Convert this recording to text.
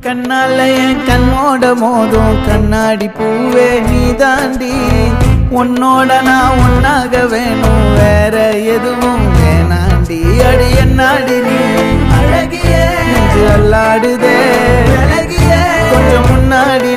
கண்ணால என் கண்ணோட மோதும் கண்ணாடி பூவே நீ தாண்டி உன்னோட நான் ஒன்னாக வேணும் வேற எதுவும் வேணாண்டி அடி என்னாடி நீ அழகியே நெஞ்சு அல்லாடுதே அழகியே கொஞ்சம் முன்னாடி